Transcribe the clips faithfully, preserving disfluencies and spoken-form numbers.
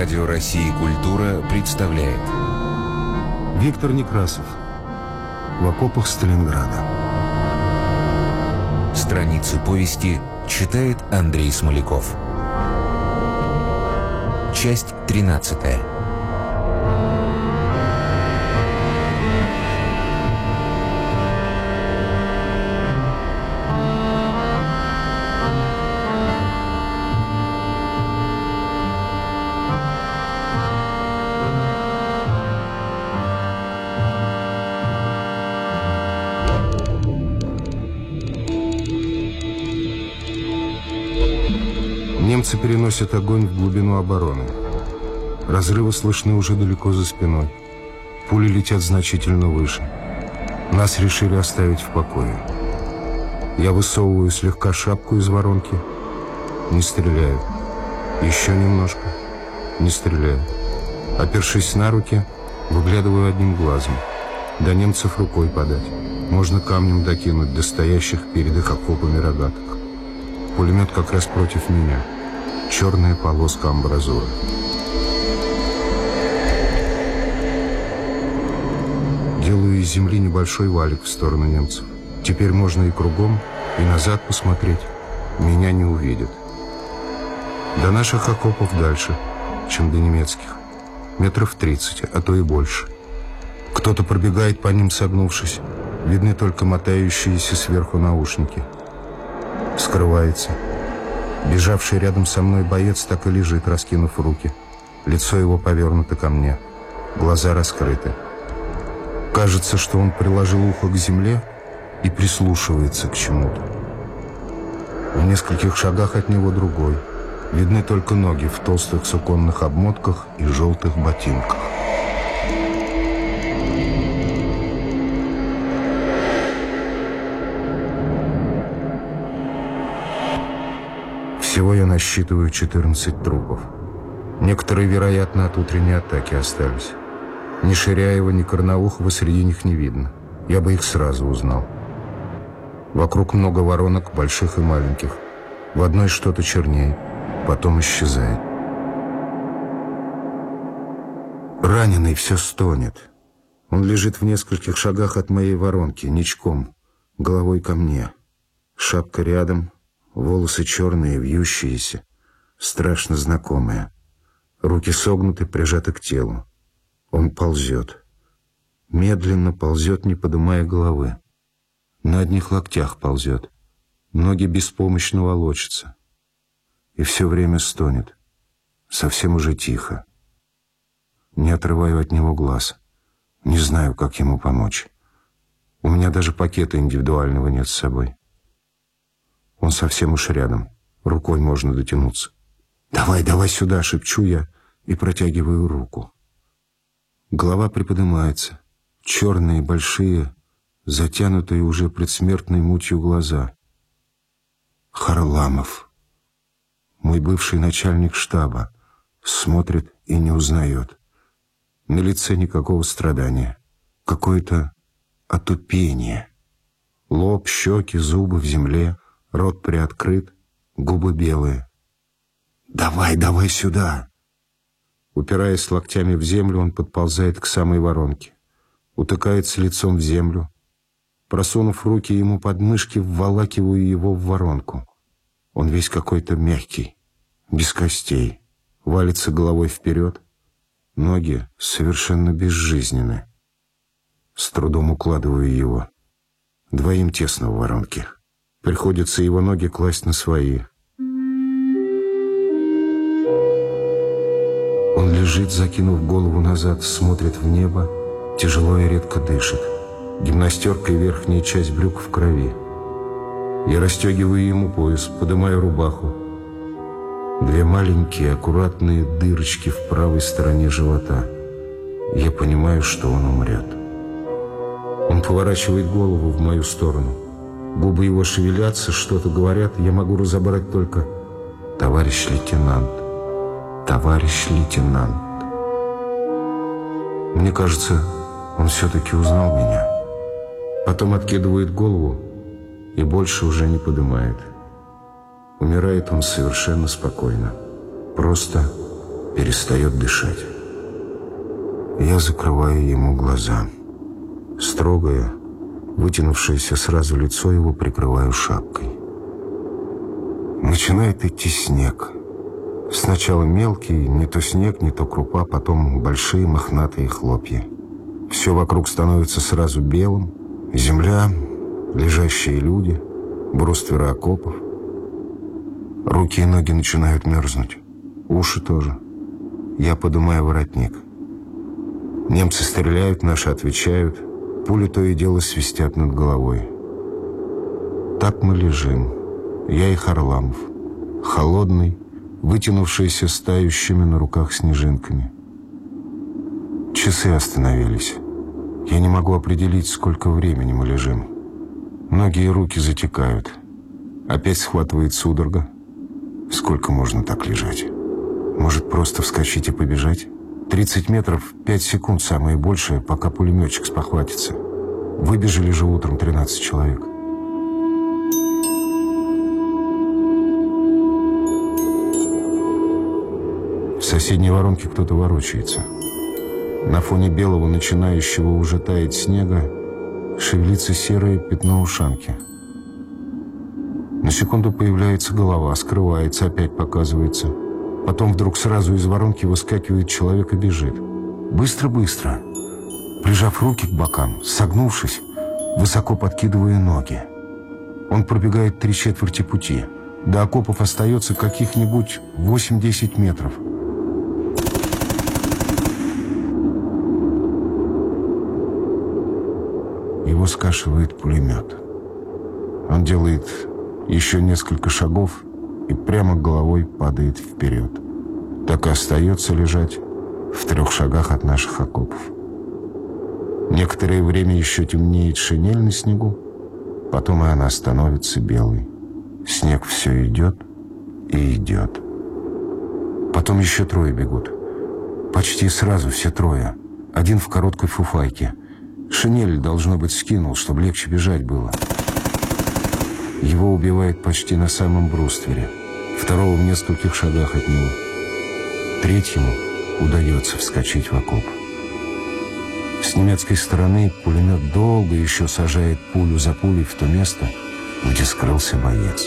Радио России «Культура» представляет. Виктор Некрасов. В окопах Сталинграда. Страницы повести читает Андрей Смоляков. Часть тринадцатая. Немцы переносят огонь в глубину обороны. Разрывы слышны уже далеко за спиной. Пули летят значительно выше. Нас решили оставить в покое. Я высовываю слегка шапку из воронки. Не стреляю. Еще немножко. Не стреляю. Опершись на руки, выглядываю одним глазом. До немцев рукой подать. Можно камнем докинуть до стоящих перед их окопами рогаток. Пулемет как раз против меня. Черная полоска амбразуры. Делаю из земли небольшой валик в сторону немцев. Теперь можно и кругом, и назад посмотреть. Меня не увидят. До наших окопов дальше, чем до немецких. Метров тридцать, а то и больше. Кто-то пробегает по ним, согнувшись. Видны только мотающиеся сверху наушники. Скрывается. Бежавший рядом со мной боец так и лежит, раскинув руки. Лицо его повернуто ко мне. Глаза раскрыты. Кажется, что он приложил ухо к земле и прислушивается к чему-то. В нескольких шагах от него другой. Видны только ноги в толстых суконных обмотках и желтых ботинках. Всего я насчитываю четырнадцать трупов. Некоторые, вероятно, от утренней атаки остались. Ни Ширяева, ни Карнаухова среди них не видно. Я бы их сразу узнал. Вокруг много воронок, больших и маленьких. В одной что-то чернеет, потом исчезает. Раненый все стонет. Он лежит в нескольких шагах от моей воронки, ничком, головой ко мне. Шапка рядом, волосы черные, вьющиеся, страшно знакомые. Руки согнуты, прижаты к телу. Он ползет. Медленно ползет, не поднимая головы. На одних локтях ползет. Ноги беспомощно волочатся. И все время стонет. Совсем уже тихо. Не отрываю от него глаз. Не знаю, как ему помочь. У меня даже пакета индивидуального нет с собой. Он совсем уж рядом. Рукой можно дотянуться. «Давай, давай сюда!» — шепчу я и протягиваю руку. Голова приподнимается. Черные, большие, затянутые уже предсмертной мутью глаза. Харламов, мой бывший начальник штаба, смотрит и не узнает. На лице никакого страдания. Какое-то отупение. Лоб, щеки, зубы в земле, рот приоткрыт, губы белые. «Давай, давай сюда!» Упираясь локтями в землю, он подползает к самой воронке. Утыкается лицом в землю. Просунув руки ему под мышки, вволакиваю его в воронку. Он весь какой-то мягкий, без костей. Валится головой вперед. Ноги совершенно безжизненны. С трудом укладываю его. Двоим тесно в воронке. Приходится его ноги класть на свои. Он лежит, закинув голову назад, смотрит в небо, тяжело и редко дышит. Гимнастерка и верхняя часть брюк в крови. Я расстегиваю ему пояс, поднимаю рубаху. Две маленькие, аккуратные дырочки в правой стороне живота. Я понимаю, что он умрет. Он поворачивает голову в мою сторону. Губы его шевелятся, что-то говорят. Я могу разобрать только «Товарищ лейтенант, товарищ лейтенант». Мне кажется, он все-таки узнал меня. Потом откидывает голову и больше уже не поднимает. Умирает он совершенно спокойно. Просто перестает дышать. Я закрываю ему глаза. Строгое, вытянувшееся сразу лицо его прикрываю шапкой. Начинает идти снег. Сначала мелкий, не то снег, не то крупа, потом большие мохнатые хлопья. Все вокруг становится сразу белым. Земля, лежащие люди, брустверы окопов. Руки и ноги начинают мерзнуть. Уши тоже. Я поднимаю воротник. Немцы стреляют, наши отвечают. Пули то и дело свистят над головой. Так мы лежим. Я и Харламов. Холодный, вытянувшийся с тающими на руках снежинками. Часы остановились. Я не могу определить, сколько времени мы лежим. Ноги и руки затекают. Опять схватывает судорога. Сколько можно так лежать? Может, просто вскочить и побежать? тридцать метров, пять секунд, самое большее, пока пулеметчик спохватится. Выбежали же утром тринадцать человек. В соседней воронке кто-то ворочается. На фоне белого, начинающего уже таять снега, шевелится серое пятно ушанки. На секунду появляется голова, скрывается, опять показывается. Потом вдруг сразу из воронки выскакивает человек и бежит. Быстро-быстро, прижав руки к бокам, согнувшись, высоко подкидывая ноги. Он пробегает три четверти пути. До окопов остается каких-нибудь восемь-десять метров. Его скашивает пулемет. Он делает еще несколько шагов и прямо головой падает вперед. Так и остается лежать в трех шагах от наших окопов. Некоторое время еще темнеет шинель на снегу, потом и она становится белой. Снег все идет и идет. Потом еще трое бегут. Почти сразу все трое. Один в короткой фуфайке. Шинель, должно быть, скинул, чтобы легче бежать было. Его убивает почти на самом бруствере. Второго в нескольких шагах от него. Третьему удается вскочить в окоп. С немецкой стороны пулемет долго еще сажает пулю за пулей в то место, где скрылся боец.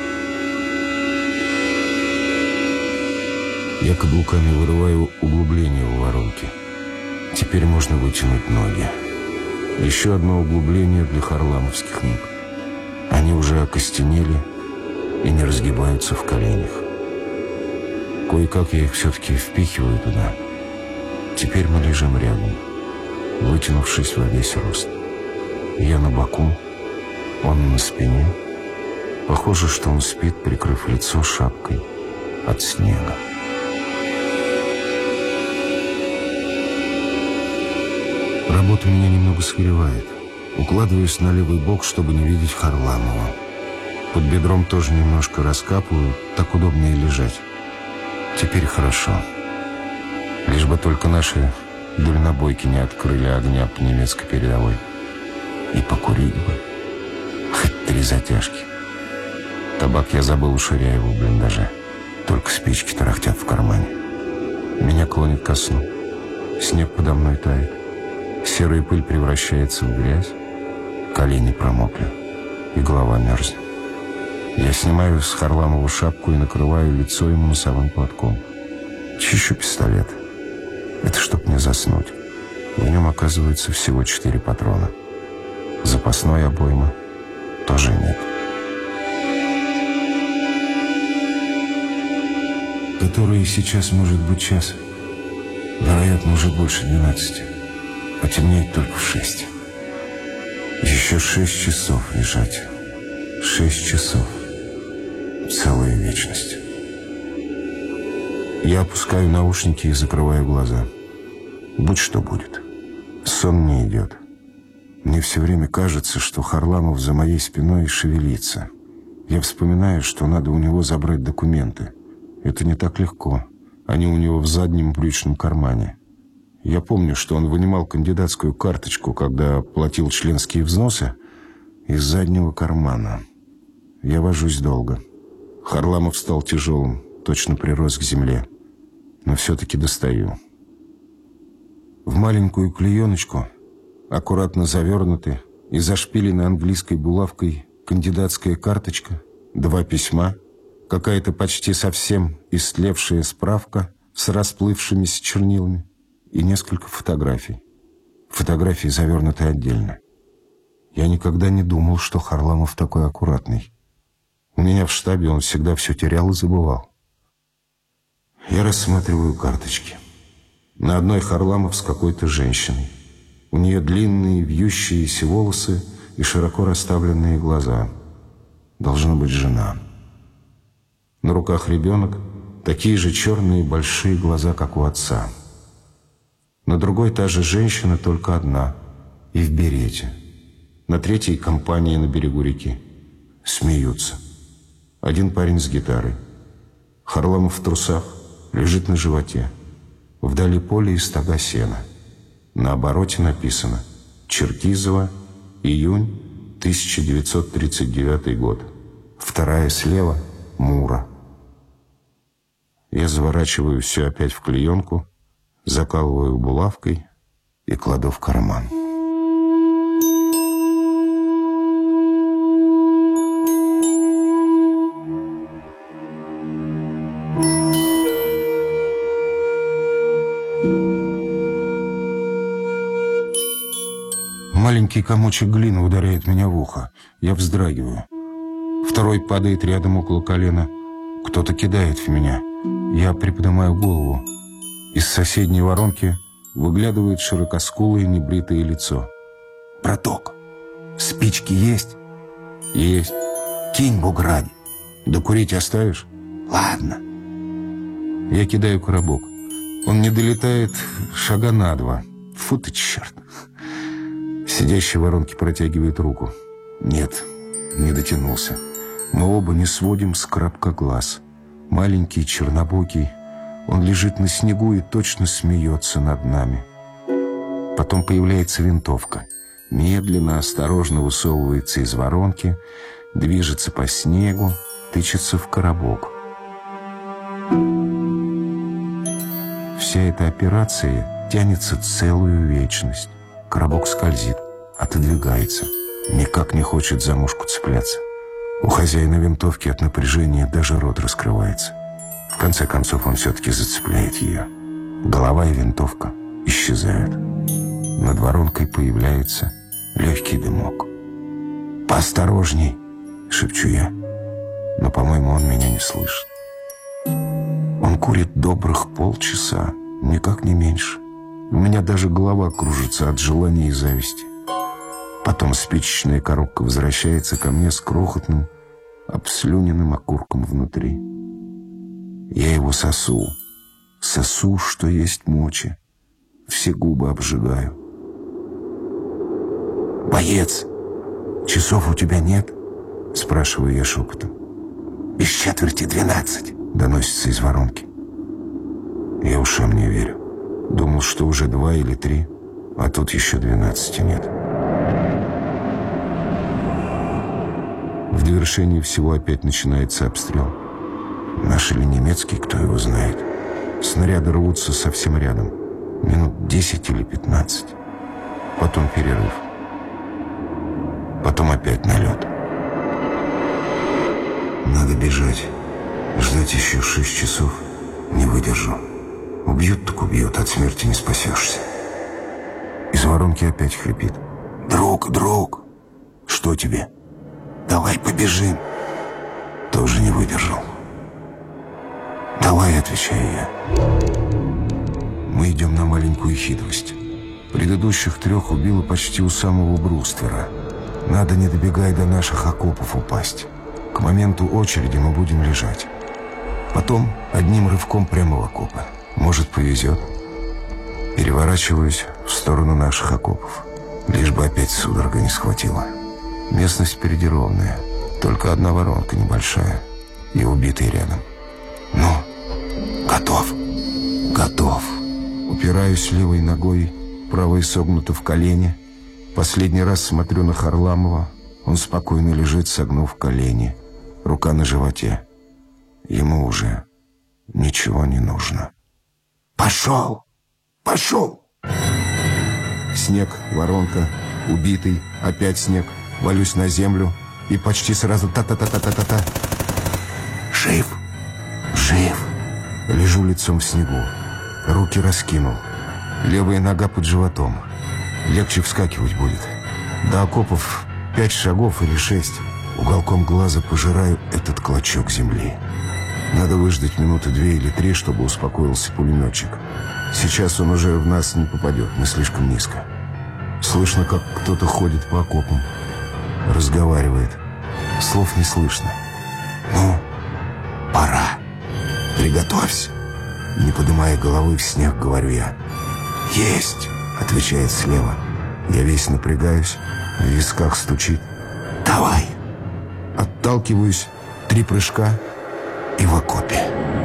Я каблуками вырываю углубление в воронке. Теперь можно вытянуть ноги. Еще одно углубление для харламовских ног. Они уже окостенели и не разгибаются в коленях. Кое-как я их все-таки впихиваю туда. Теперь мы лежим рядом, вытянувшись во весь рост. Я на боку, он на спине. Похоже, что он спит, прикрыв лицо шапкой от снега. Работа меня немного согревает. Укладываюсь на левый бок, чтобы не видеть Харламова. Под бедром тоже немножко раскапываю, так удобнее лежать. Теперь хорошо. Лишь бы только наши дальнобойки не открыли огня по немецкой передовой. И покурить бы. Хоть три затяжки. Табак я забыл у Ширяева в блиндаже. Только спички тарахтят в кармане. Меня клонит ко сну. Снег подо мной тает. Серая пыль превращается в грязь. Колени промокли. И голова мерзнет. Я снимаю с Харламова шапку и накрываю лицо ему носовым платком. Чищу пистолет. Это чтоб не заснуть. В нем оказывается всего четыре патрона. Запасной обоймы тоже нет. Который сейчас может быть час. Вероятно, уже больше двенадцати. Потемнеет только в шесть. Еще шесть часов лежать. Шесть часов. Целая вечность. Я опускаю наушники и закрываю глаза. Будь что будет. Сон не идет. Мне все время кажется, что Харламов за моей спиной шевелится. Я вспоминаю, что надо у него забрать документы. Это не так легко. Они у него в заднем брючном кармане. Я помню, что он вынимал кандидатскую карточку, когда платил членские взносы, из заднего кармана. Я вожусь долго. Харламов стал тяжелым, точно прирос к земле. но все-таки достаю. В маленькую клееночку, аккуратно завернуты и зашпилены английской булавкой кандидатская карточка, два письма, какая-то почти совсем истлевшая справка с расплывшимися чернилами и несколько фотографий. Фотографии завернуты отдельно. Я никогда не думал, что Харламов такой аккуратный. У меня в штабе он всегда все терял и забывал. Я рассматриваю карточки. На одной Харламов с какой-то женщиной. У нее длинные вьющиеся волосы и широко расставленные глаза. Должна быть жена. На руках ребенок, такие же черные большие глаза, как у отца. На другой та же женщина, только одна, и в берете. На третьей компания на берегу реки. Смеются. Один парень с гитарой. Харламов в трусах, лежит на животе. Вдали поле и стога сена. На обороте написано: Черкизово, июнь тысяча девятьсот тридцать девятый год. Вторая слева — Мура. Я заворачиваю все опять в клеенку, закалываю булавкой и кладу в карман. Маленький комочек глины ударяет меня в ухо. Я вздрагиваю. Второй падает рядом около колена. Кто-то кидает в меня. Я приподнимаю голову. Из соседней воронки выглядывает широкоскулое небритое лицо. «Браток, спички есть?» «Есть». «Кинь бугради». «Да курить оставишь?» «Ладно». Я кидаю коробок. Он не долетает шага на два. Фу ты, черт. Сидящий в воронке протягивает руку. Нет, не дотянулся. Мы оба не сводим с крабка глаз. Маленький, чернобокий. Он лежит на снегу и точно смеется над нами. Потом появляется винтовка. Медленно, осторожно высовывается из воронки, движется по снегу, тычется в коробок. Вся эта операция тянется целую вечность. Коробок скользит, отодвигается, никак не хочет за мушку цепляться. У хозяина винтовки от напряжения даже рот раскрывается. В конце концов он все-таки зацепляет ее. Голова и винтовка исчезают. Над воронкой появляется легкий дымок. «Поосторожней!» — шепчу я. Но, по-моему, он меня не слышит. Он курит добрых полчаса, никак не меньше. У меня даже голова кружится от желания и зависти. Потом спичечная коробка возвращается ко мне с крохотным, обслюненным окурком внутри. Я его сосу. Сосу, что есть мочи. Все губы обжигаю. «Боец, часов у тебя нет?» — спрашиваю я шепотом. «Без четверти двенадцать», — доносится из воронки. Я ушам не верю. Думал, что уже два или три, а тут еще двенадцати нет. В довершении всего опять начинается обстрел. Наш или немецкий, кто его знает. Снаряды рвутся совсем рядом. Минут десять или пятнадцать. Потом перерыв. Потом опять налет. Надо бежать. Ждать еще шесть часов. Не выдержу. Убьют, так убьют, от смерти не спасешься. Из воронки опять хрипит. «Друг, друг!» «Что тебе?» «Давай побежим!» Тоже не выдержал. «Давай», — отвечаю я. Мы идем на маленькую хитрость. Предыдущих трех убило почти у самого бруствера. Надо, не добегая до наших окопов, упасть. К моменту очереди мы будем лежать. Потом одним рывком прямо в окопы. Может, повезет. Переворачиваюсь в сторону наших окопов. Лишь бы опять судорога не схватила. Местность впереди ровная. Только одна воронка небольшая. И убитый рядом. Ну, готов. Готов. Упираюсь левой ногой, правой согнута в колени. Последний раз смотрю на Харламова. Он спокойно лежит, согнув колени. Рука на животе. Ему уже ничего не нужно. Пошел! Пошел! Снег, воронка, убитый, опять снег. Валюсь на землю и почти сразу та-та-та-та-та-та-та. Жив! Жив! Лежу лицом в снегу. Руки раскинул. Левая нога под животом. Легче вскакивать будет. До окопов пять шагов или шесть. Уголком глаза пожираю этот клочок земли. Надо выждать минуты две или три, чтобы успокоился пулеметчик. Сейчас он уже в нас не попадет, мы слишком низко. Слышно, как кто-то ходит по окопам. Разговаривает. Слов не слышно. Ну, пора. Приготовься. Не поднимая головы в снег, говорю я. Есть, отвечает слева. Я весь напрягаюсь, в висках стучит. Давай. Отталкиваюсь, три прыжка и в окопе.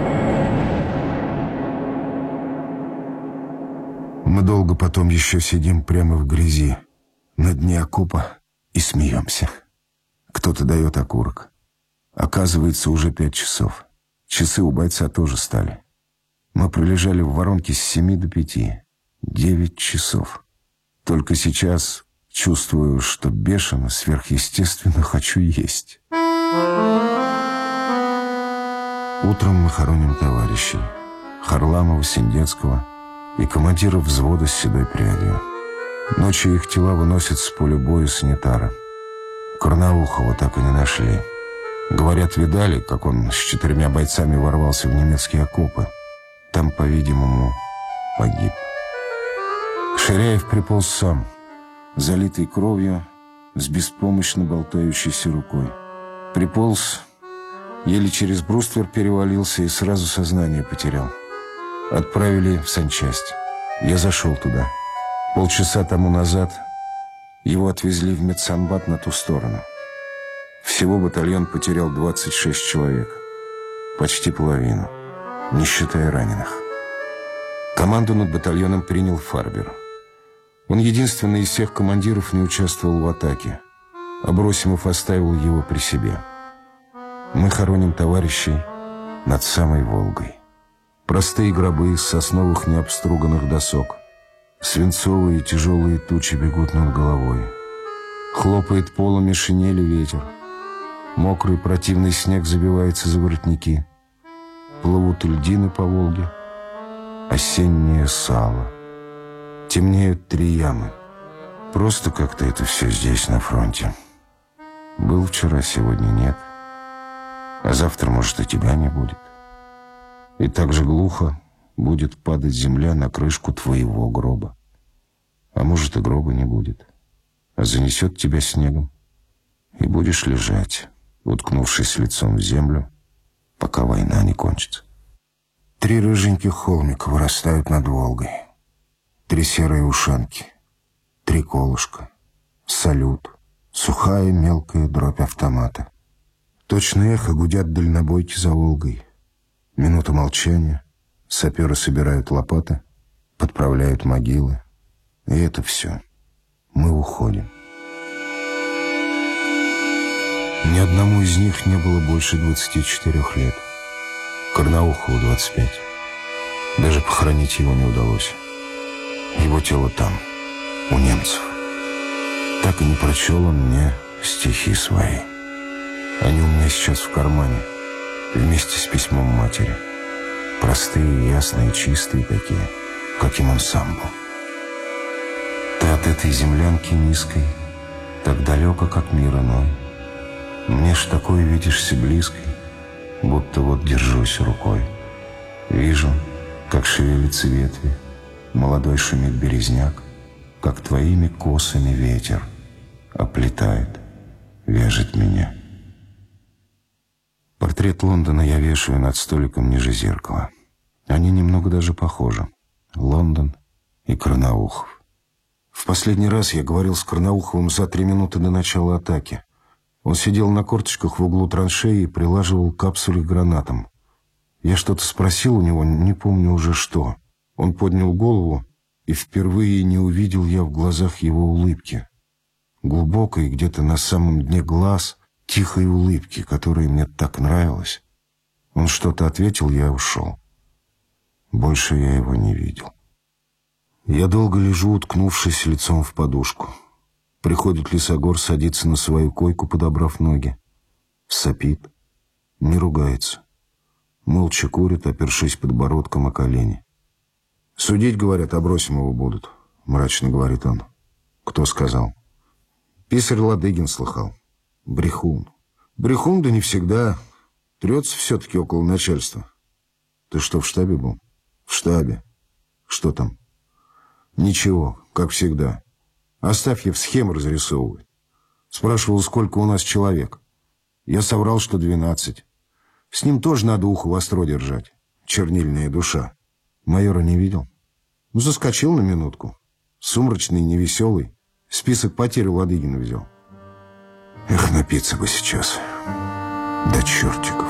Мы долго потом еще сидим прямо в грязи, на дне окопа, и смеемся. Кто-то дает окурок. Оказывается, уже пять часов. Часы у бойца тоже стали. Мы пролежали в воронке с семи до пяти. Девять часов. Только сейчас чувствую, что бешено, сверхъестественно хочу есть. Утром мы хороним товарищей. Харламова, Синдецкого и командира взвода с седой прядью. Ночью их тела выносят с поля боя санитара. Карнаухова так и не нашли. Говорят, видали, как он с четырьмя бойцами ворвался в немецкие окопы. Там, по-видимому, погиб. Ширяев приполз сам, залитый кровью, с беспомощно болтающейся рукой. Приполз, еле через бруствер перевалился и сразу сознание потерял. Отправили в санчасть. Я зашел туда. Полчаса тому назад его отвезли в медсанбат на ту сторону. Всего батальон потерял двадцать шесть человек. Почти половину, не считая раненых. Команду над батальоном принял Фарбер. Он единственный из всех командиров не участвовал в атаке. Абросимов оставил его при себе. Мы хороним товарищей над самой Волгой. Простые гробы из сосновых необструганных досок. Свинцовые тяжелые тучи бегут над головой. Хлопает полами шинели ветер. Мокрый противный снег забивается за воротники. Плывут льдины по Волге. Осеннее сало. Темнеют три ямы. Просто как-то это все здесь, на фронте. Был вчера, сегодня нет. А завтра, может, и тебя не будет. И так же глухо будет падать земля на крышку твоего гроба. А может, и гроба не будет. А занесет тебя снегом. И будешь лежать, уткнувшись лицом в землю, пока война не кончится. Три рыженьких холмика вырастают над Волгой. Три серые ушанки. Три колышка. Салют. Сухая мелкая дробь автомата. Точно эхо гудят дальнобойки за Волгой. Минута молчания. Саперы собирают лопаты, подправляют могилы. И это все. Мы уходим. Ни одному из них не было больше двадцати четырёх лет. Карнаухову двадцать пять. Даже похоронить его не удалось. Его тело там, у немцев. Так и не прочел он мне стихи свои. Они у меня сейчас в кармане, вместе с письмом матери. Простые, ясные, чистые такие, каким он сам был. Ты от этой землянки низкой, так далеко, как мир иной. Мне ж такой видишься близкой, будто вот держусь рукой. Вижу, как шевелятся ветви, молодой шумит березняк, как твоими косами ветер оплетает, вяжет меня. Портрет Лондона я вешаю над столиком ниже зеркала. Они немного даже похожи. Лондон и Карнаухов. В последний раз я говорил с Карнауховым за три минуты до начала атаки. Он сидел на корточках в углу траншеи и прилаживал капсули к гранатам. Я что-то спросил у него, не помню уже что. Он поднял голову, и впервые не увидел я в глазах его улыбки. Глубокой, где-то на самом дне глаз, тихой улыбки, которая мне так нравилась. Он что-то ответил, я ушел. Больше я его не видел. Я долго лежу, уткнувшись лицом в подушку. Приходит Лисогор, садится на свою койку, подобрав ноги. Сопит, не ругается. Молча курит, опершись подбородком о колени. «Судить, говорят, Абросимова будут», — мрачно говорит он. «Кто сказал?» «Писарь Ладыгин слыхал. Брехун. Брехун, да не всегда. Трется все-таки около начальства». «Ты что, в штабе был?» «В штабе. Что там?» «Ничего, как всегда. Астафьев схемы разрисовывает. Спрашивал, сколько у нас человек. Я соврал, что двенадцать. С ним тоже надо ухо востро держать. Чернильная душа. Майора не видел? Ну, заскочил на минутку. Сумрачный, невеселый. Список потерь у Ладыгина взял. Эх, напиться бы сейчас. До чертиков».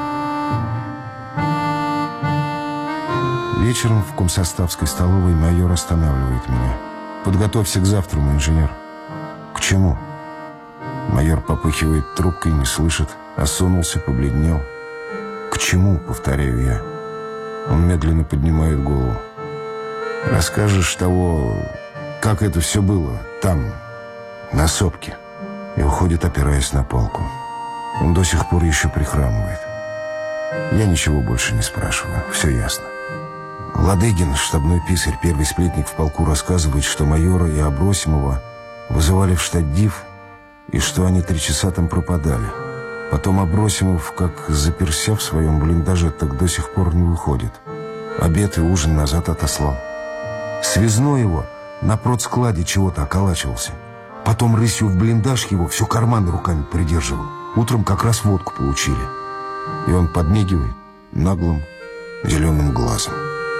Вечером в комсоставской столовой майор останавливает меня. «Подготовься к завтра, мой инженер». «К чему?» Майор попыхивает трубкой, не слышит, осунулся, побледнел. «К чему?» — повторяю я. Он медленно поднимает голову. «Расскажешь того, как это все было там, на сопке». И уходит, опираясь на палку. Он до сих пор еще прихрамывает. Я ничего больше не спрашиваю, все ясно. Ладыгин, штабной писарь, первый сплетник в полку, рассказывает, что майора и Абросимова вызывали в штатдив, и что они три часа там пропадали. Потом Абросимов, как заперся в своем блиндаже, так до сих пор не выходит. Обед и ужин назад отослал. Связной его на продскладе чего-то околачивался. Потом рысью в блиндаж его всю карманы руками придерживал. Утром как раз водку получили. И он подмигивает наглым зеленым глазом.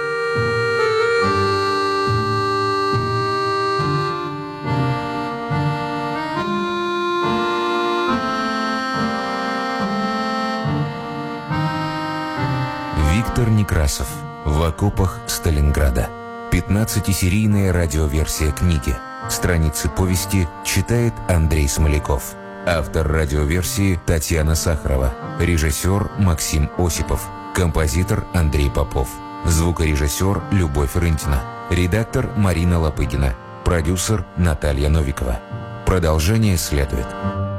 Виктор Некрасов. В окопах Сталинграда. пятнадцатисерийная радиоверсия книги. Страницы повести читает Андрей Смоляков. Автор радиоверсии Татьяна Сахарова. Режиссер Максим Осипов. Композитор Андрей Попов. Звукорежиссер Любовь Рынтина. Редактор Марина Лопыгина. Продюсер Наталья Новикова. Продолжение следует.